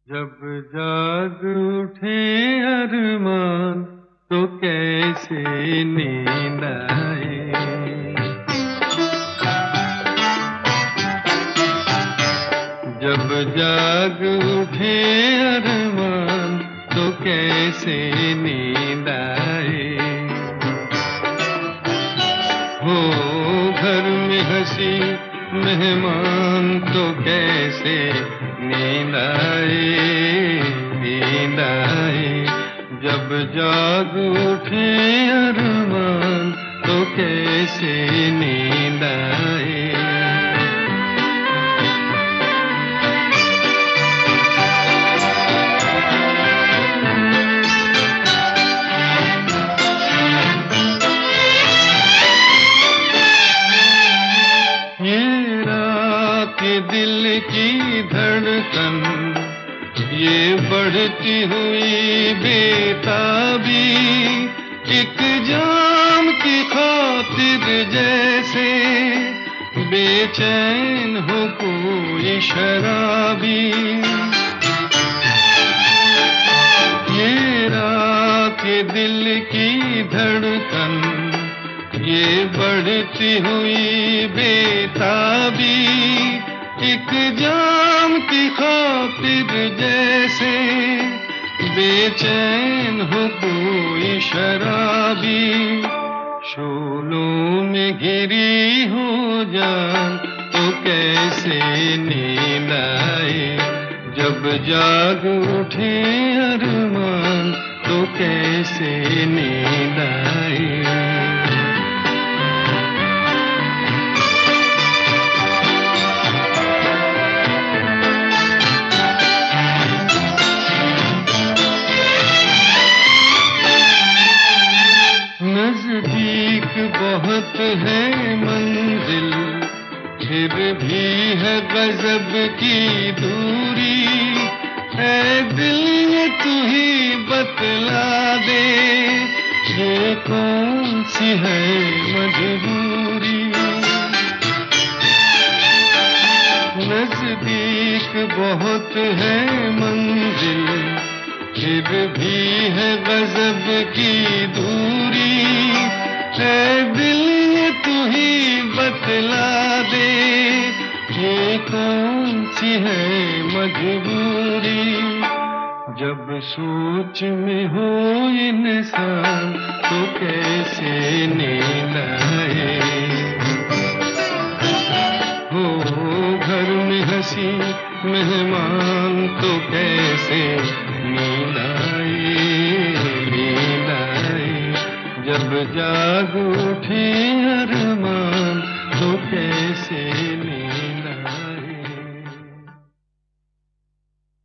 जब जाग उठे अरमान तो कैसे नींद आए। जब जाग उठे अरमान तो कैसे नींद आए। हो घर में हंसी मेहमान तो कैसे नींद आए, नींद आए। जब जाग उठे अरमान तो कैसे नींद आए। ये दिल की धड़कन, ये बढ़ती हुई बेताबी, एक जाम की खातिर जैसे बेचैन हो कोई शराबी। ये रात ये दिल की धड़कन, ये बढ़ती हुई बेताबी, एक जाम की खातिर जैसे बेचैन हो कोई शराबी। शोलों में घिरी हो जान तो कैसे नींद आए। जब जाग उठे अरमान तो कैसे नींद आए। नजदीक बहुत है मंजिल, फिर भी है गजब की दूरी। ऐ दिल ये तू ही बतला दे, ये कौन सी है मजबूरी। नजदीक बहुत है मंजिल, फिर भी है गजब की दूरी। ऐ दिल ये तू ही बतला दे, ये कौन सी है मजबूरी। जब सोच में हो इंसान तो कैसे नींद आए। हो घर में हंसी मेहमान तो कैसे नींद आए, नींद आए। जब जाग उठे अरमान तो कैसे